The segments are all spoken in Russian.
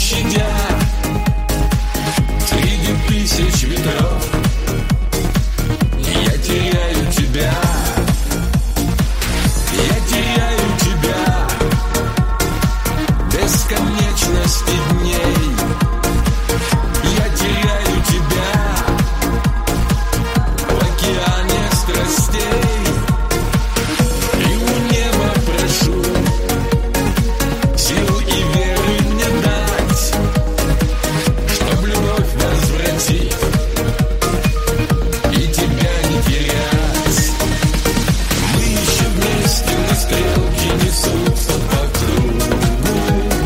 щадя, среди тысяч ветров я теряю тебя. Я теряю тебя, бесконечности дней. Я теряю тебя в океане страстей. И у неба прошу сил и веры мне дать, чтоб любовь возвратить и тебя не терять. Мы еще вместе, но стрелки несутся по кругу,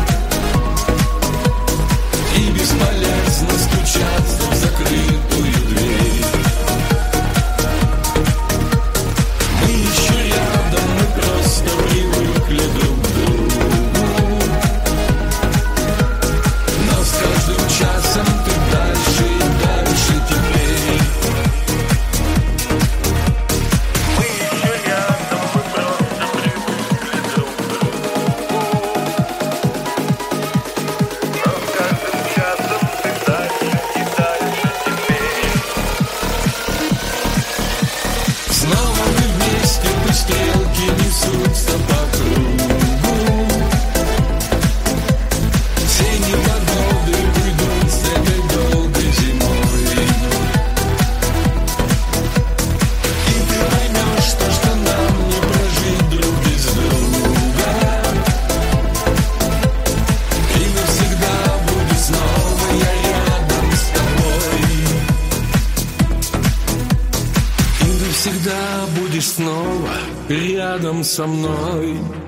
и бесполезно стучаться в закрытую дверь. Мы еще рядом, мы просто привыкли друг к другу, но с каждым часом ты дальше и дальше теперь. Мы еще рядом, мы просто привыкли друг к другу, но с каждым часом ты дальше и дальше теперь. Снова мы вместе, пусть стрелки несутся по кругу. Все непогоды уйдут с этой долгой зимой. И ты поймешь то, что нам не прожить друг без друга. И навсегда будет снова я рядом с тобой. И ты всегда будешь снова рядом со мной.